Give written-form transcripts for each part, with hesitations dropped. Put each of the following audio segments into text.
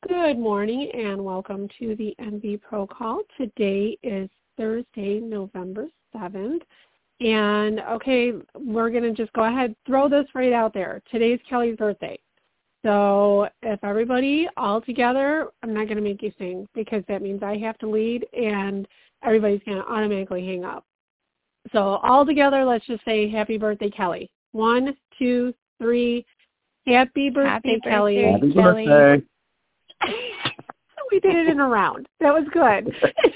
Good morning and welcome to the NV Pro Call. Today is Thursday, November 7th. And okay, we're going to just go ahead, throw this right out there. Today's Kelly's birthday. So if everybody all together, I'm not going to make you sing because that means I have to lead and everybody's going to automatically hang up. So all together, let's just say happy birthday, Kelly. 1, 2, 3. Happy birthday, Kelly. Happy birthday. We did it in a round. That was good.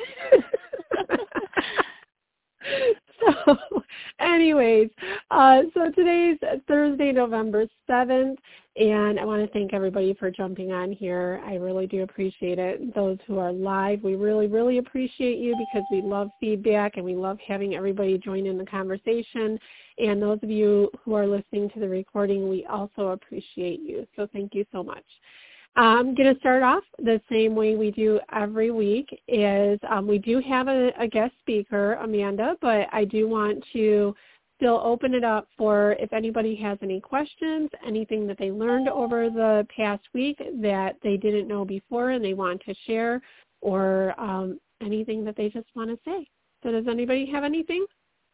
So anyways, so today's Thursday, November 7th, and I want to thank everybody for jumping on here. I really do appreciate it. Those who are live, we really, really appreciate you because we love feedback and we love having everybody join in the conversation. And those of you who are listening to the recording, we also appreciate you. So thank you so much. I'm going to start off the same way we do every week is we do have a guest speaker, Amanda, but I do want to still open it up for if anybody has any questions, anything that they learned over the past week that they didn't know before and they want to share, or anything that they just want to say. So does anybody have anything?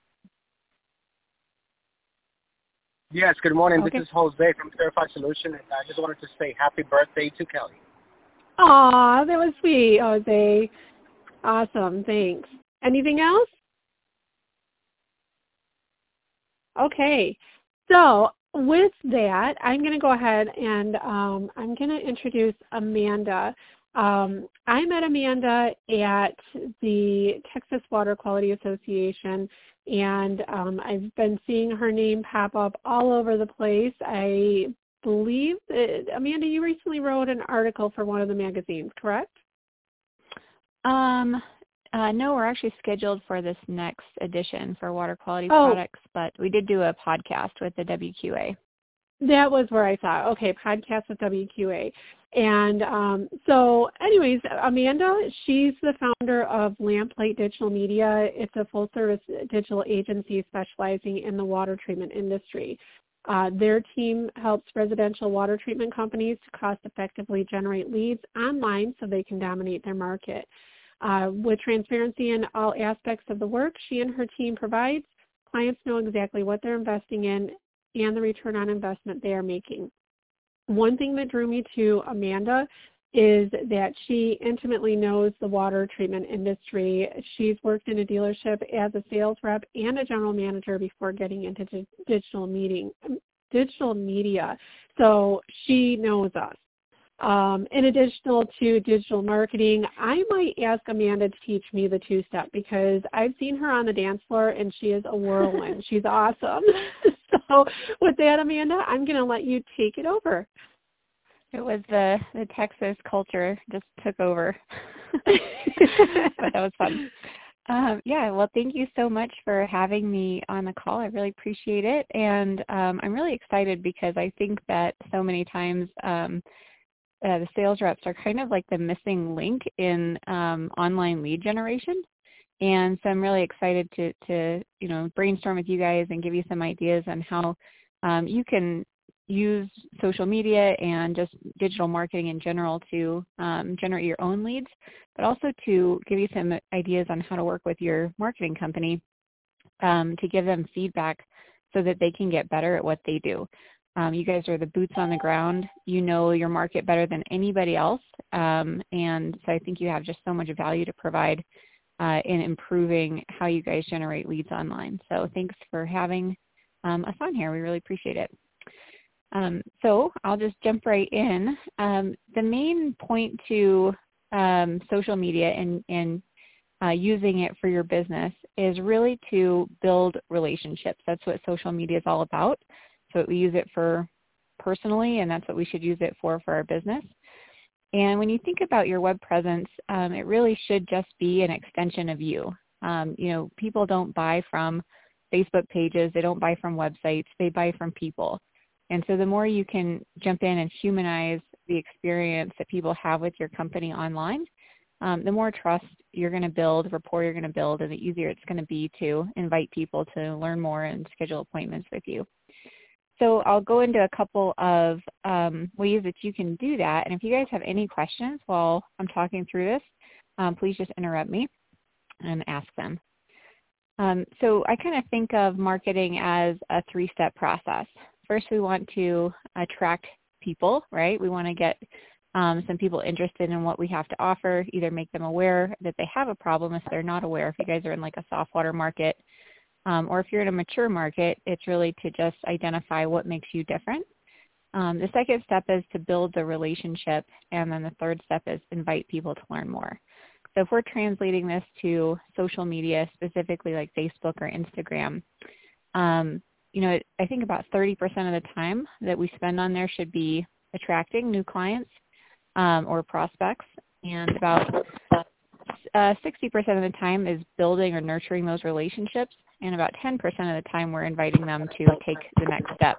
Yes, good morning. Okay. This is Jose from Certified Solution, and I just wanted to say happy birthday to Kelly. Aw, that was sweet, Jose. Awesome, thanks. Anything else? Okay, so with that, I'm going to go ahead and I'm going to introduce Amanda. I met Amanda at the Texas Water Quality Association, and I've been seeing her name pop up all over the place. I believe that, Amanda, you recently wrote an article for one of the magazines, correct? No, we're actually scheduled for this next edition for water quality products, but we did do a podcast with the WQA. That was where I saw. Okay, podcast with WQA. And so anyways, Amanda, she's the founder of Lamplight Digital Media. It's a full-service digital agency specializing in the water treatment industry. Their team helps residential water treatment companies to cost-effectively generate leads online so they can dominate their market. With transparency in all aspects of the work she and her team provides, clients know exactly what they're investing in and the return on investment they are making. One thing that drew me to Amanda is that she intimately knows the water treatment industry. She's worked in a dealership as a sales rep and a general manager before getting into digital media. So she knows us. In addition to digital marketing, I might ask Amanda to teach me the two-step because I've seen her on the dance floor and she is a whirlwind. She's awesome. So with that, Amanda, I'm going to let you take it over. It was the Texas culture just took over, but that was fun. Well, thank you so much for having me on the call. I really appreciate it. And I'm really excited because I think that so many times the sales reps are kind of like the missing link in online lead generation. And so I'm really excited to brainstorm with you guys and give you some ideas on how you can use social media and just digital marketing in general to generate your own leads, but also to give you some ideas on how to work with your marketing company to give them feedback so that they can get better at what they do. You guys are the boots on the ground. You know your market better than anybody else. And so I think you have just so much value to provide in improving how you guys generate leads online. So thanks for having us on here. We really appreciate it. So I'll just jump right in. The main point to social media and using it for your business is really to build relationships. That's what social media is all about. So we use it for personally, and that's what we should use it for our business. And when you think about your web presence, it really should just be an extension of you. People don't buy from Facebook pages. They don't buy from websites. They buy from people. And so the more you can jump in and humanize the experience that people have with your company online, the more trust you're going to build, rapport you're going to build, and the easier it's going to be to invite people to learn more and schedule appointments with you. So I'll go into a couple of ways that you can do that. And if you guys have any questions while I'm talking through this, please just interrupt me and ask them. So I kind of think of marketing as a 3-step process. First, we want to attract people, right? We want to get some people interested in what we have to offer, either make them aware that they have a problem if they're not aware. If you guys are in like a soft water market, or if you're in a mature market, it's really to just identify what makes you different. The second step is to build the relationship, and then the third step is invite people to learn more. So if we're translating this to social media, specifically like Facebook or Instagram, I think about 30% of the time that we spend on there should be attracting new clients or prospects, and about 60% of the time is building or nurturing those relationships, and about 10% of the time we're inviting them to take the next step.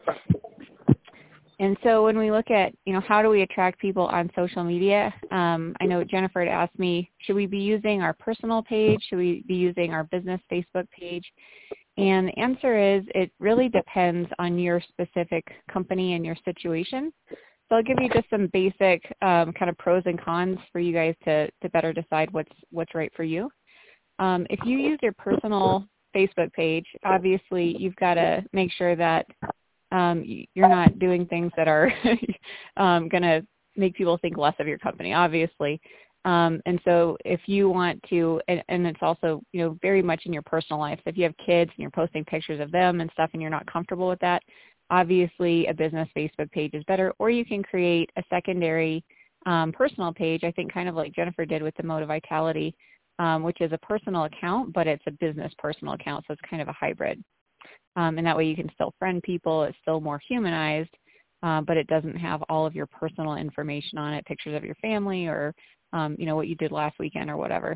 And so when we look at, how do we attract people on social media, I know Jennifer had asked me, should we be using our personal page? Should we be using our business Facebook page? And the answer is it really depends on your specific company and your situation. So I'll give you just some basic kind of pros and cons for you guys to better decide what's right for you. If you use your personal Facebook page, obviously you've got to make sure that you're not doing things that are going to make people think less of your company, obviously. And so if you want to, and it's also, very much in your personal life. So if you have kids and you're posting pictures of them and stuff and you're not comfortable with that, obviously a business Facebook page is better. Or you can create a secondary personal page, I think kind of like Jennifer did with the Mode of Vitality, which is a personal account, but it's a business personal account. So it's kind of a hybrid. And that way you can still friend people. It's still more humanized, but it doesn't have all of your personal information on it, pictures of your family or, what you did last weekend or whatever.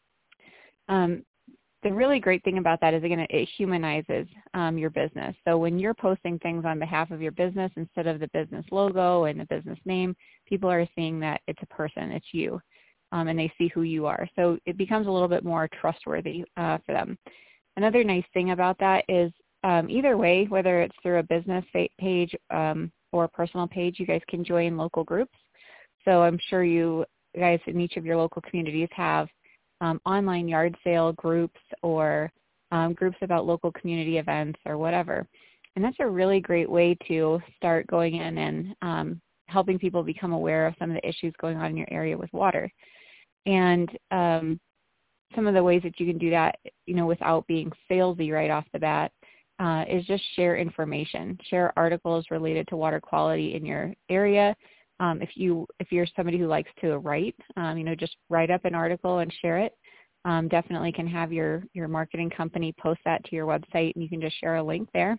The really great thing about that is, again, it humanizes your business. So when you're posting things on behalf of your business instead of the business logo and the business name, people are seeing that it's a person, it's you, and they see who you are. So it becomes a little bit more trustworthy for them. Another nice thing about that is either way, whether it's through a business page or a personal page, you guys can join local groups. So I'm sure you guys in each of your local communities have online yard sale groups or groups about local community events or whatever. And that's a really great way to start going in and helping people become aware of some of the issues going on in your area with water. And some of the ways that you can do that, without being salesy right off the bat, is just share information, share articles related to water quality in your area. If you're somebody who likes to write, just write up an article and share it. Definitely can have your marketing company post that to your website, and you can just share a link there.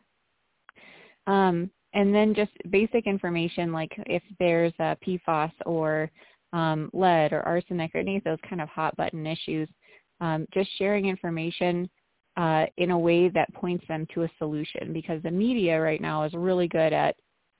And then just basic information like if there's a PFAS or lead or arsenic or any of those kind of hot button issues, just sharing information in a way that points them to a solution, because the media right now is really good at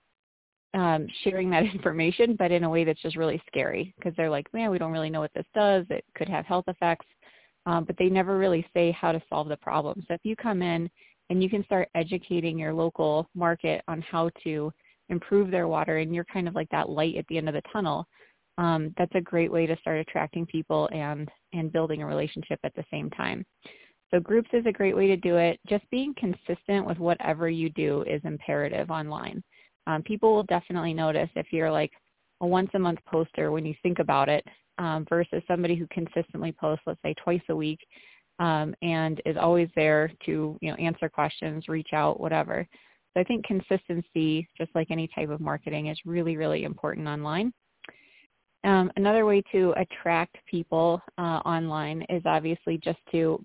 sharing that information, but in a way that's just really scary, because they're like, man, we don't really know what this does. It could have health effects, but they never really say how to solve the problem. So if you come in and you can start educating your local market on how to improve their water, and you're kind of like that light at the end of the tunnel, that's a great way to start attracting people and building a relationship at the same time. So groups is a great way to do it. Just being consistent with whatever you do is imperative online. People will definitely notice if you're like a once-a-month poster when you think about it, versus somebody who consistently posts, let's say, twice a week, and is always there to answer questions, reach out, whatever. So I think consistency, just like any type of marketing, is really, really important online. Another way to attract people online is obviously just to,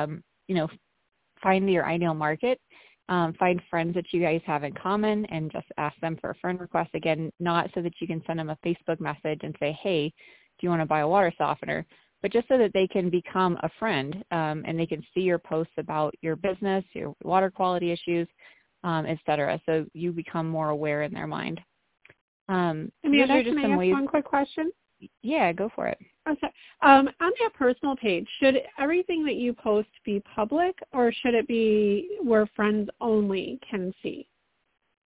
find your ideal market. Find friends that you guys have in common and just ask them for a friend request. Again, not so that you can send them a Facebook message and say, hey, do you want to buy a water softener? But just so that they can become a friend and they can see your posts about your business, your water quality issues, et cetera. So you become more aware in their mind. Amanda, can I ask one quick question? Yeah, go for it. Okay. On that personal page, should everything that you post be public, or should it be where friends only can see?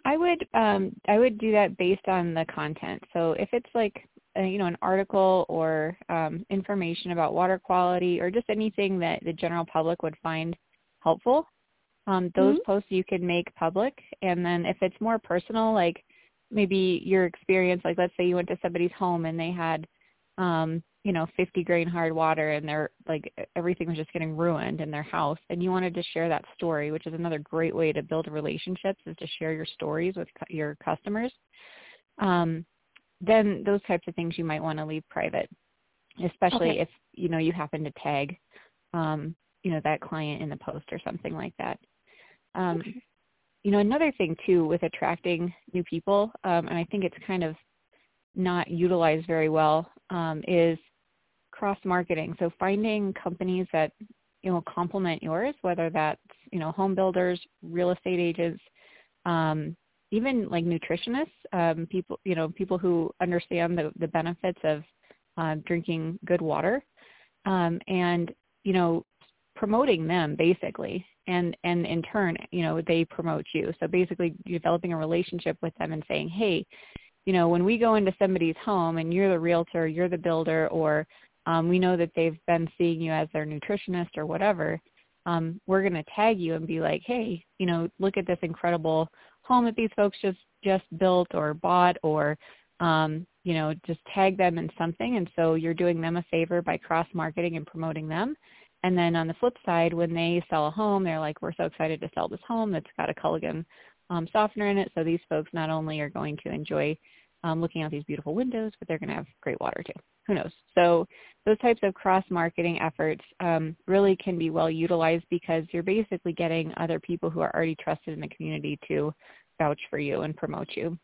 I would do that based on the content. So if it's like an article or information about water quality or just anything that the general public would find helpful, those posts you can make public. And then if it's more personal, like maybe your experience, like let's say you went to somebody's home and they had 50 grain hard water and they're like everything was just getting ruined in their house, and you wanted to share that story, which is another great way to build relationships, is to share your stories with your customers. Then those types of things you might want to leave private, especially if you happen to tag that client in the post or something like that. Another thing too with attracting new people, and I think it's kind of not utilized very well, is cross-marketing. So finding companies that, complement yours, whether that's, home builders, real estate agents, even like nutritionists, people who understand the benefits of drinking good water, and, promoting them basically. And in turn, they promote you. So basically developing a relationship with them and saying, hey, when we go into somebody's home and you're the realtor, you're the builder, or we know that they've been seeing you as their nutritionist or whatever, we're going to tag you and be like, hey, look at this incredible home that these folks just built or bought, or, just tag them in something. And so you're doing them a favor by cross-marketing and promoting them. And then on the flip side, when they sell a home, they're like, we're so excited to sell this home that's got a Culligan softener in it. So these folks not only are going to enjoy looking out these beautiful windows, but they're going to have great water too. Who knows? So those types of cross-marketing efforts really can be well utilized, because you're basically getting other people who are already trusted in the community to vouch for you and promote you.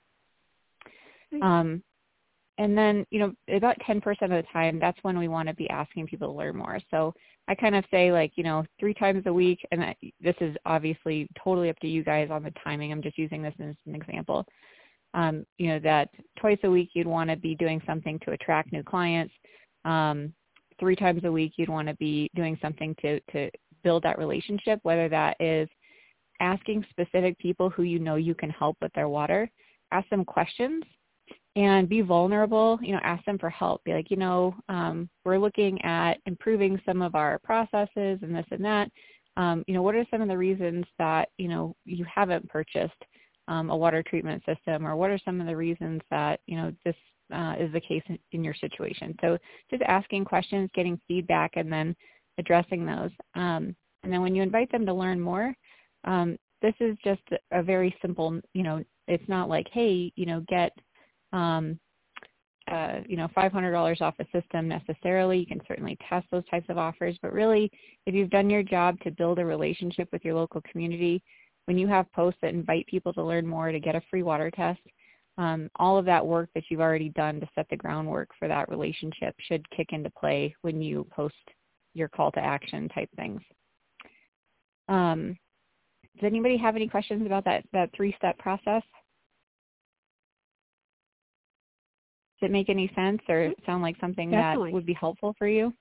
And then, about 10% of the time, that's when we want to be asking people to learn more. So I kind of say 3 times a week, and this is obviously totally up to you guys on the timing. I'm just using this as an example. That twice a week you'd want to be doing something to attract new clients. 3 times a week you'd want to be doing something to build that relationship, whether that is asking specific people who you can help with their water, ask them questions, and be vulnerable, ask them for help. Be like, we're looking at improving some of our processes and this and that. What are some of the reasons that, you haven't purchased a water treatment system, or what are some of the reasons that, this is the case in your situation? So just asking questions, getting feedback, and then addressing those. And then when you invite them to learn more, this is just a very simple, it's not like, hey, get $500 off a system necessarily. You can certainly test those types of offers, but really, if you've done your job to build a relationship with your local community, when you have posts that invite people to learn more, to get a free water test, all of that work that you've already done to set the groundwork for that relationship should kick into play when you post your call to action type things. Does anybody have any questions about that 3-step process? Does it make any sense, or sound like something Definitely. that would be helpful for you?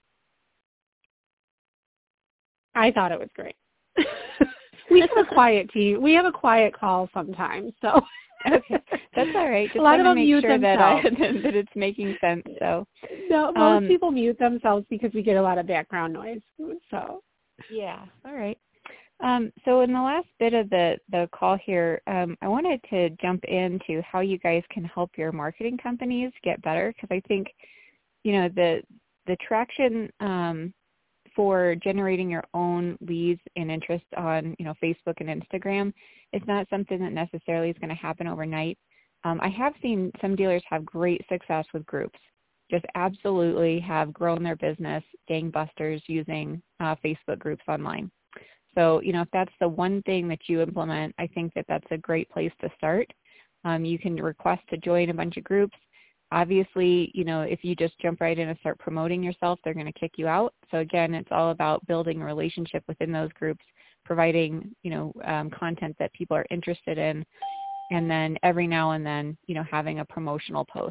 I thought it was great. We have a quiet team. We have a quiet call sometimes, so. Okay, that's all right. Just a lot of them make mute sure themselves. that it's making sense. So. No, most people mute themselves because we get a lot of background noise. So. Yeah. All right. So in the last bit of the call here, I wanted to jump into how you guys can help your marketing companies get better, because I think, the traction for generating your own leads and interest on, Facebook and Instagram is not something that necessarily is going to happen overnight. I have seen some dealers have great success with groups, just absolutely have grown their business gangbusters using Facebook groups online. So, if that's the one thing that you implement, I think that that's a great place to start. You can request to join a bunch of groups. Obviously, if you just jump right in and start promoting yourself, they're going to kick you out. So again, it's all about building a relationship within those groups, providing, content that people are interested in, and then every now and then, having a promotional post.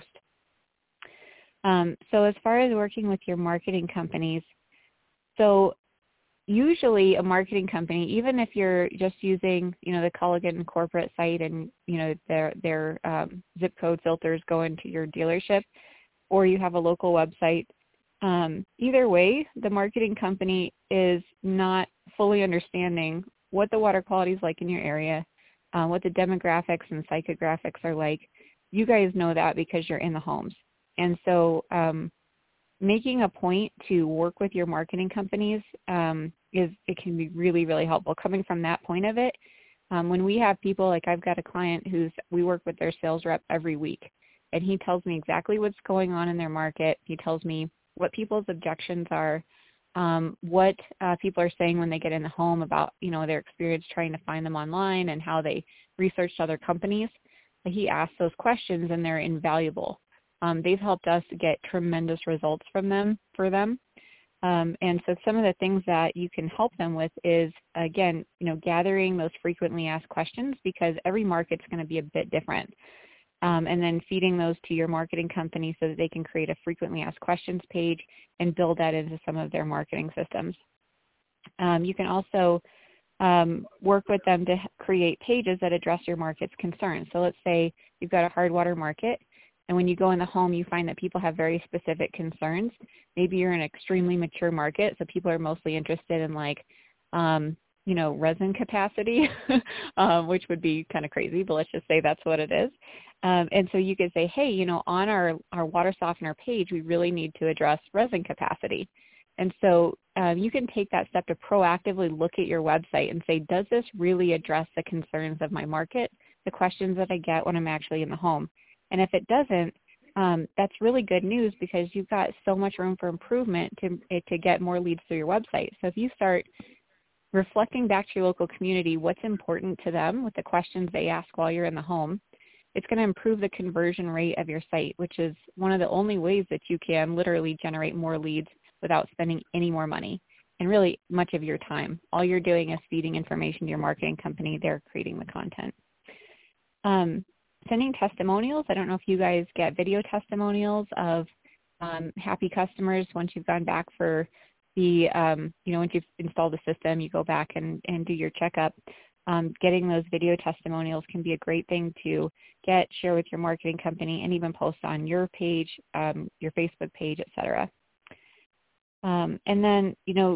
So as far as working with your marketing companies, so usually a marketing company, even if you're just using, the Culligan corporate site and, their zip code filters go into your dealership, or you have a local website, either way, the marketing company is not fully understanding what the water quality is like in your area, what the demographics and psychographics are like. You guys know that because you're in the homes. And so making a point to work with your marketing companies it can be really, really helpful. Coming from that point of it, when we have people, like I've got a client we work with their sales rep every week, and he tells me exactly what's going on in their market. He tells me what people's objections are, what people are saying when they get in the home about, their experience trying to find them online and how they researched other companies. He asks those questions, and they're invaluable. They've helped us get tremendous results for them. And so some of the things that you can help them with is, again, gathering those frequently asked questions, because every market's going to be a bit different. And then feeding those to your marketing company so that they can create a frequently asked questions page and build that into some of their marketing systems. You can also work with them to create pages that address your market's concerns. So let's say you've got a hard water market, and when you go in the home, you find that people have very specific concerns. Maybe you're in an extremely mature market, so people are mostly interested in resin capacity, which would be kind of crazy, but let's just say that's what it is. And so you could say, hey, on our water softener page, we really need to address resin capacity. And so you can take that step to proactively look at your website and say, does this really address the concerns of my market, the questions that I get when I'm actually in the home? And if it doesn't, that's really good news, because you've got so much room for improvement to get more leads through your website. So if you start reflecting back to your local community what's important to them with the questions they ask while you're in the home, it's going to improve the conversion rate of your site, which is one of the only ways that you can literally generate more leads without spending any more money and really much of your time. All you're doing is feeding information to your marketing company. They're creating the content. Sending testimonials. I don't know if you guys get video testimonials of happy customers once you've gone back for the, once you've installed the system, you go back and do your checkup. Getting those video testimonials can be a great thing to share with your marketing company, and even post on your page, your Facebook page, et cetera. And then,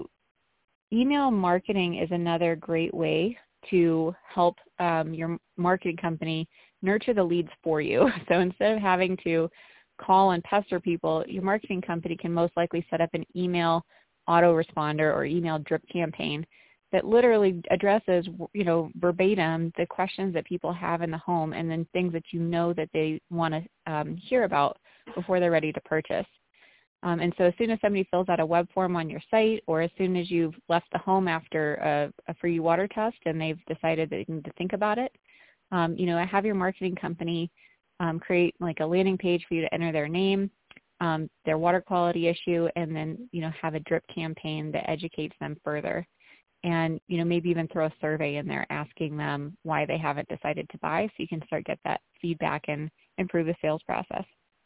email marketing is another great way to help your marketing company nurture the leads for you. So instead of having to call and pester people, your marketing company can most likely set up an email autoresponder or email drip campaign that literally addresses, verbatim the questions that people have in the home, and then things that that they want to hear about before they're ready to purchase. And so as soon as somebody fills out a web form on your site, or as soon as you've left the home after a free water test and they've decided that they need to think about it, have your marketing company create like a landing page for you to enter their name, their water quality issue, and then, have a drip campaign that educates them further. And, maybe even throw a survey in there asking them why they haven't decided to buy, so you can start get that feedback and improve the sales process.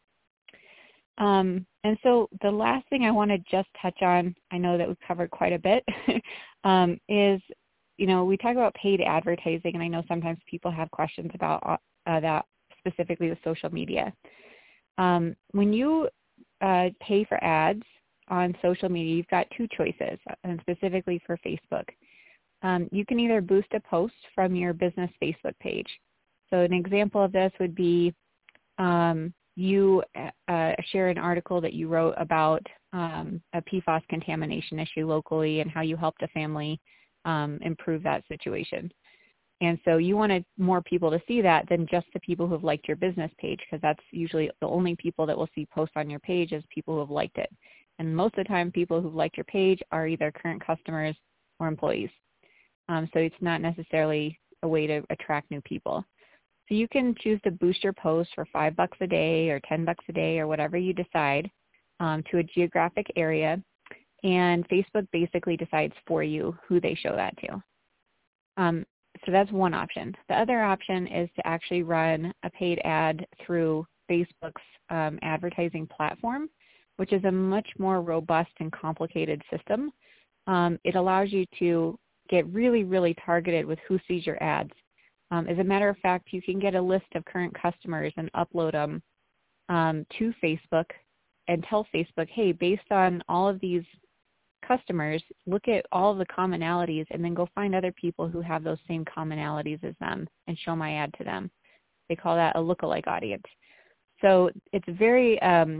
And so the last thing I want to just touch on, I know that we've covered quite a bit, is, we talk about paid advertising, and I know sometimes people have questions about that, specifically with social media. When you pay for ads on social media, you've got two choices, and specifically for Facebook. You can either boost a post from your business Facebook page. So an example of this would be you share an article that you wrote about a PFAS contamination issue locally and how you helped a family improve that situation. And so you wanted more people to see that than just the people who have liked your business page, because that's usually the only people that will see posts on your page is people who have liked it. And most of the time, people who've liked your page are either current customers or employees. So it's not necessarily a way to attract new people. So you can choose to boost your post for $5 a day or $10 a day or whatever you decide to a geographic area. And Facebook basically decides for you who they show that to. So that's one option. The other option is to actually run a paid ad through Facebook's advertising platform, which is a much more robust and complicated system. it allows you to get really, really targeted with who sees your ads. As a matter of fact, you can get a list of current customers and upload them to Facebook and tell Facebook, hey, based on all of these customers, look at all of the commonalities and then go find other people who have those same commonalities as them and show my ad to them. They call that a lookalike audience. So it's very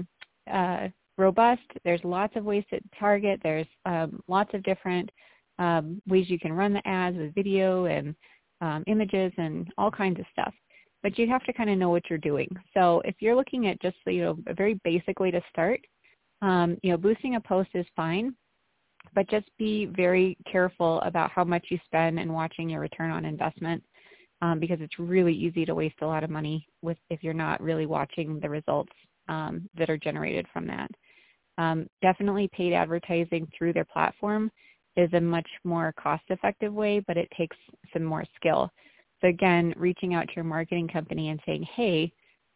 robust. There's lots of ways to target. There's lots of different ways you can run the ads with video and images and all kinds of stuff. But you have to kind of know what you're doing. So if you're looking at just, a very basic way to start, boosting a post is fine, but just be very careful about how much you spend and watching your return on investment, because it's really easy to waste a lot of money if you're not really watching the results that are generated from that. Definitely paid advertising through their platform is a much more cost-effective way, but it takes some more skill. So again, reaching out to your marketing company and saying, hey,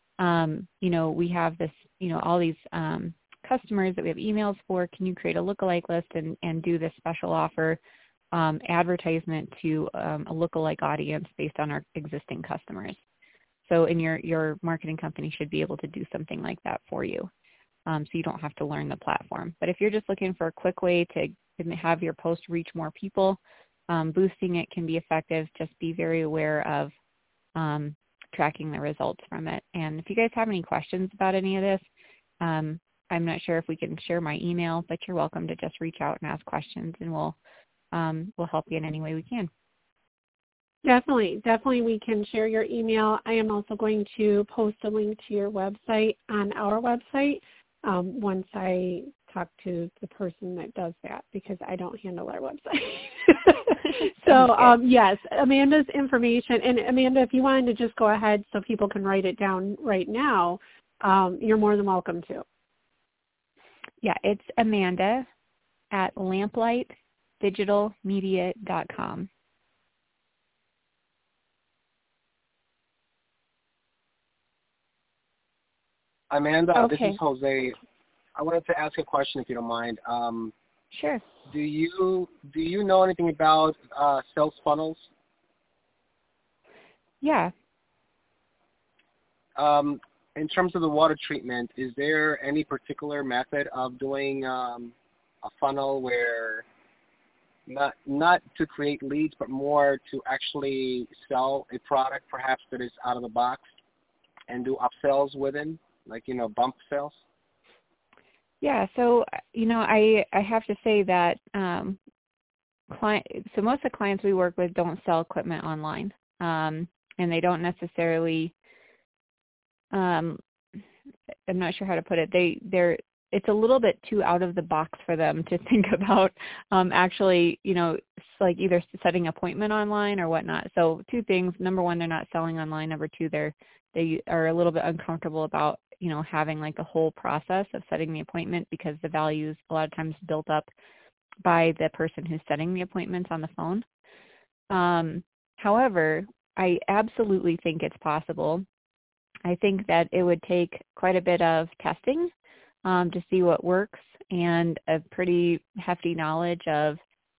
we have this, all these customers that we have emails for. Can you create a lookalike list and do this special offer advertisement to a lookalike audience based on our existing customers? So your marketing company should be able to do something like that for you, so you don't have to learn the platform. But if you're just looking for a quick way to have your post reach more people, boosting it can be effective. Just be very aware of tracking the results from it. And if you guys have any questions about any of this, I'm not sure if we can share my email, but you're welcome to just reach out and ask questions, and we'll help you in any way we can. Definitely we can share your email. I am also going to post a link to your website on our website once I talk to the person that does that, because I don't handle our website. So yes, Amanda's information, and Amanda, if you wanted to just go ahead so people can write it down right now, you're more than welcome to. Yeah, it's Amanda at lamplightdigitalmedia.com. Amanda, Okay. This is Jose. I wanted to ask a question, if you don't mind. Sure. Do you know anything about sales funnels? Yeah. In terms of the water treatment, is there any particular method of doing a funnel where not to create leads, but more to actually sell a product perhaps that is out of the box and do upsells within, like, bump sales? Yeah, so, I have to say that so most of the clients we work with don't sell equipment online, and they don't necessarily, I'm not sure how to put it, it's a little bit too out of the box for them to think about actually, like either setting an appointment online or whatnot. So two things: number one, they're not selling online. Number two, they are a little bit uncomfortable about having like a whole process of setting the appointment, because the value is a lot of times built up by the person who's setting the appointments on the phone. However, I absolutely think it's possible. I think that it would take quite a bit of testing to see what works, and a pretty hefty knowledge of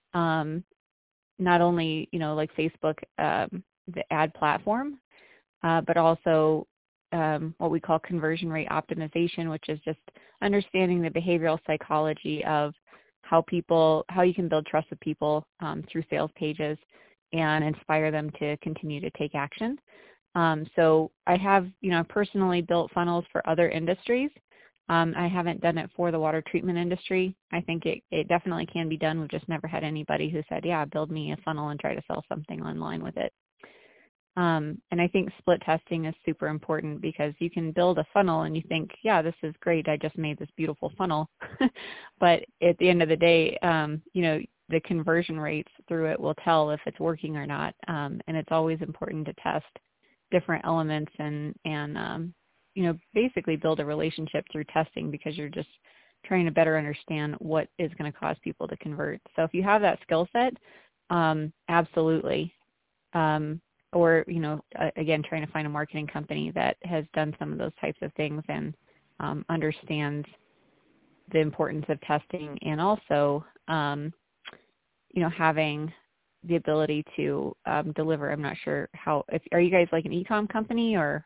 not only, like Facebook, the ad platform, but also what we call conversion rate optimization, which is just understanding the behavioral psychology of how you can build trust with people through sales pages and inspire them to continue to take action. So I have, personally built funnels for other industries. I haven't done it for the water treatment industry. I think it definitely can be done. We've just never had anybody who said, yeah, build me a funnel and try to sell something online with it. And I think split testing is super important, because you can build a funnel and you think, yeah, this is great, I just made this beautiful funnel. But at the end of the day, the conversion rates through it will tell if it's working or not. And it's always important to test different elements and basically build a relationship through testing, because you're just trying to better understand what is going to cause people to convert. So if you have that skill set, absolutely. Or, again, trying to find a marketing company that has done some of those types of things and understands the importance of testing, and also having the ability to deliver. I'm not sure are you guys like an e-com company or?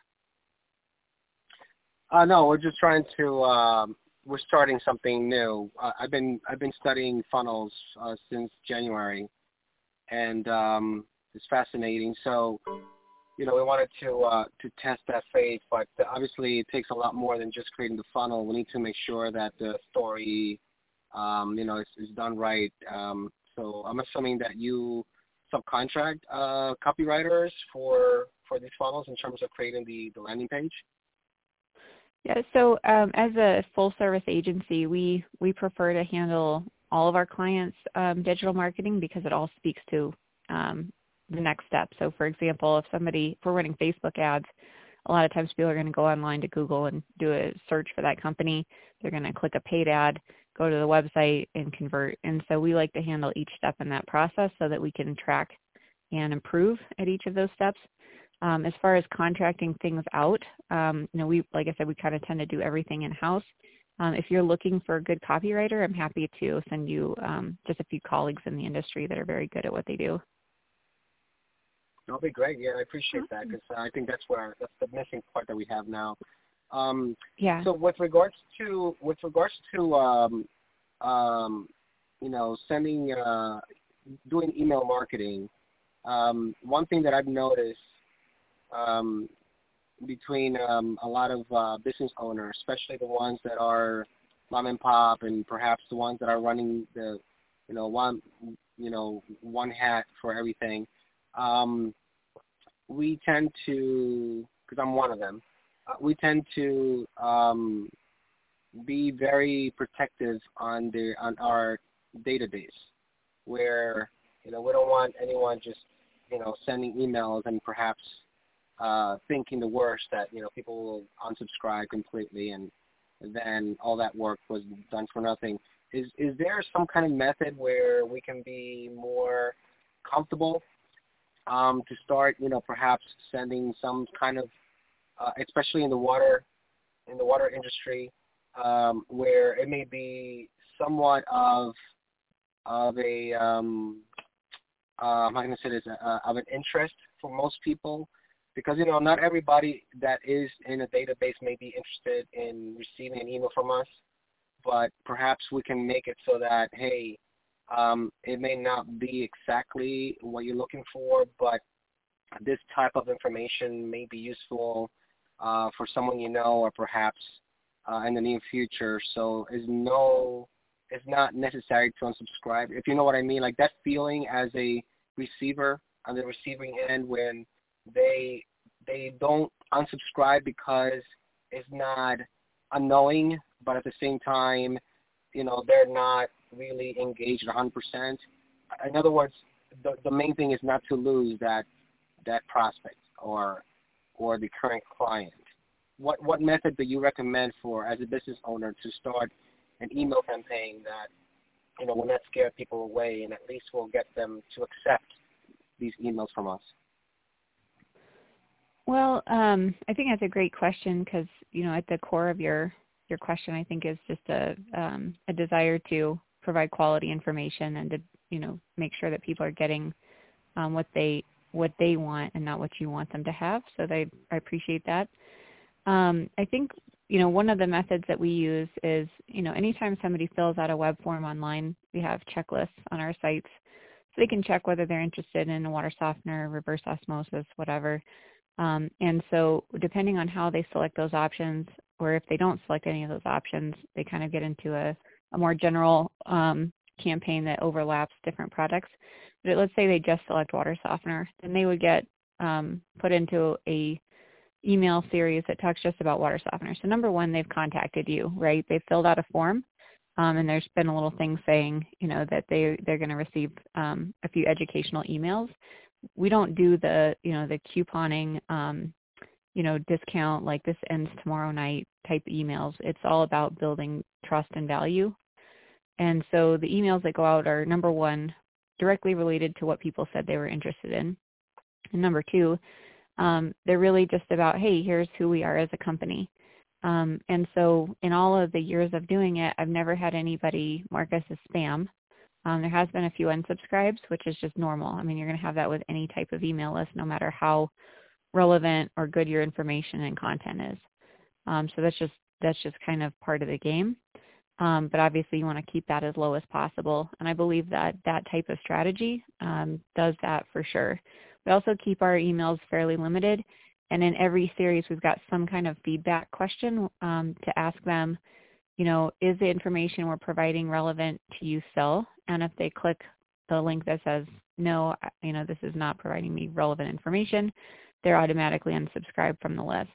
No, we're just trying to. We're starting something new. I've been studying funnels since January, and it's fascinating. So, we wanted to test that faith, but obviously it takes a lot more than just creating the funnel. We need to make sure that the story, is done right. So I'm assuming that you subcontract copywriters for these funnels in terms of creating the landing page. Yeah, so as a full-service agency, we prefer to handle all of our clients' digital marketing because it all speaks to the next step. So, for example, if we're running Facebook ads, a lot of times people are going to go online to Google and do a search for that company. They're going to click a paid ad, go to the website, and convert. And so we like to handle each step in that process so that we can track and improve at each of those steps. As far as contracting things out, like I said, we kind of tend to do everything in-house. If you're looking for a good copywriter, I'm happy to send you just a few colleagues in the industry that are very good at what they do. That'll be great. Yeah, I appreciate that because I think that's the missing part that we have now. Yeah. So with regards to sending doing email marketing, one thing that I've noticed between a lot of business owners, especially the ones that are mom and pop, and perhaps the ones that are running the one hat for everything. We tend to, because I'm one of them, we tend to be very protective on our database, where we don't want anyone just sending emails and perhaps thinking the worst, that people will unsubscribe completely and then all that work was done for nothing. Is there some kind of method where we can be more comfortable to start, perhaps sending some kind of, especially in the water industry, where it may be somewhat of a how can I say this, of an interest for most people, because not everybody that is in a database may be interested in receiving an email from us, but perhaps we can make it so that, hey, it may not be exactly what you're looking for, but this type of information may be useful for someone or perhaps in the near future. So it's not necessary to unsubscribe, if you know what I mean. Like that feeling as a receiver on the receiving end when they don't unsubscribe because it's not annoying, but at the same time, they're not really engaged 100%. In other words, the main thing is not to lose that prospect or the current client. What method do you recommend for, as a business owner, to start an email campaign that will not scare people away and at least will get them to accept these emails from us? Well, I think that's a great question because at the core of your question, I think, is just a desire to provide quality information and to make sure that people are getting what they want and not what you want them to have. So I appreciate that. I think one of the methods that we use is anytime somebody fills out a web form online, we have checklists on our sites so they can check whether they're interested in a water softener, reverse osmosis, whatever. And so depending on how they select those options, or if they don't select any of those options, they kind of get into a more general campaign that overlaps different products. But let's say they just select water softener, then they would get put into a email series that talks just about water softener. So number one, they've contacted you, right? They've filled out a form, and there's been a little thing saying, that they're going to receive a few educational emails. We don't do the couponing, discount, like this ends tomorrow night type emails. It's all about building trust and value. And so the emails that go out are, number one, directly related to what people said they were interested in. And number two, they're really just about, hey, here's who we are as a company. And so in all of the years of doing it, I've never had anybody mark us as spam. There has been a few unsubscribes, which is just normal. I mean, you're going to have that with any type of email list, no matter how relevant or good your information and content is. So that's just kind of part of the game. But obviously you want to keep that as low as possible. And I believe that that type of strategy does that for sure. We also keep our emails fairly limited. And in every series, we've got some kind of feedback question to ask them, you know, is the information we're providing relevant to you still? And if they click the link that says, no, you know, this is not providing me relevant information, they're automatically unsubscribed from the list.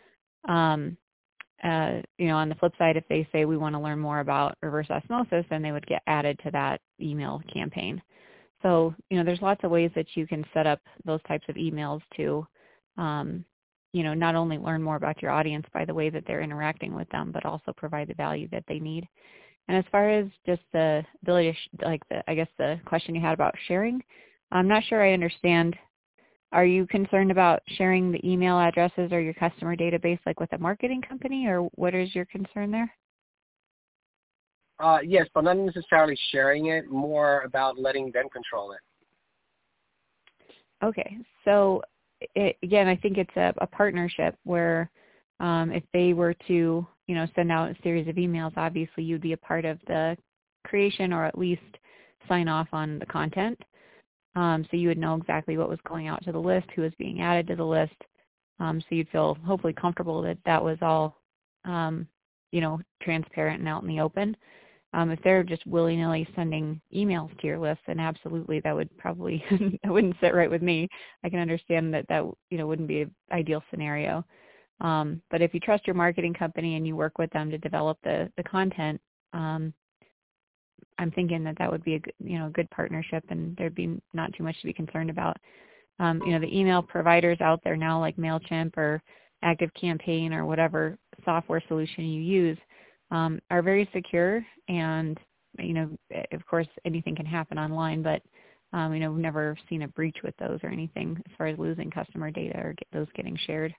You know, on the flip side, if they say we want to learn more about reverse osmosis, then they would get added to that email campaign. So, you know, there's lots of ways that you can set up those types of emails to, you know, not only learn more about your audience by the way that they're interacting with them, but also provide the value that they need. And as far as just the ability to, I guess the question you had about sharing, I'm not sure I understand. Are you concerned about sharing the email addresses or your customer database like with a marketing company, or what is your concern there? Yes, but not necessarily sharing it, more about letting them control it. Okay. So, again, I think it's a partnership where if they were to, you know, send out a series of emails, obviously you'd be a part of the creation or at least sign off on the content. So you would know exactly what was going out to the list, who was being added to the list. So you'd feel hopefully comfortable that that was all, you know, transparent and out in the open. If they're just willy-nilly sending emails to your list, then absolutely that would probably, that wouldn't sit right with me. I can understand that, you know, wouldn't be an ideal scenario. But if you trust your marketing company and you work with them to develop the content, I'm thinking that would be a good partnership, and there'd be not too much to be concerned about. You know, the email providers out there now, like MailChimp or ActiveCampaign or whatever software solution you use, are very secure. And, you know, of course, anything can happen online, but, you know, we've never seen a breach with those or anything as far as losing customer data or those getting shared.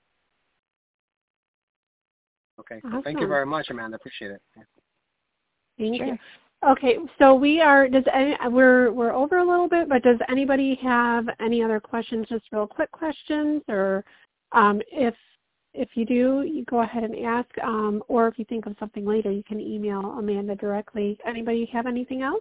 Okay. Awesome. Thank you very much, Amanda. Appreciate it. Thank you. Okay, so we're over a little bit, but does anybody have any other questions, just real quick questions, or if you do, you go ahead and ask, or if you think of something later, you can email Amanda directly. Anybody have anything else?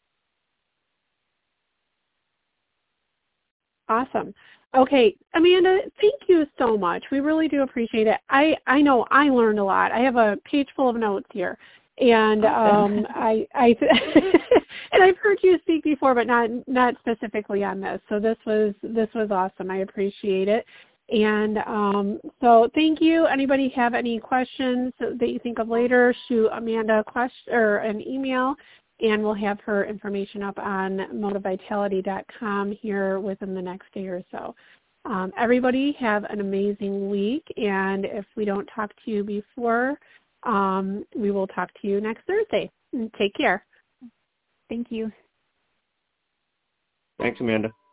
Awesome. Okay, Amanda, thank you so much. We really do appreciate it. I know I learned a lot. I have a page full of notes here. And I and I've heard you speak before, but not specifically on this. So this was awesome. I appreciate it. And so thank you. Anybody have any questions that you think of later? Shoot Amanda a question or an email, and we'll have her information up on motivevitality.com here within the next day or so. Everybody have an amazing week, and if we don't talk to you before, we will talk to you next Thursday. Take care. Thank you. Thanks, Amanda.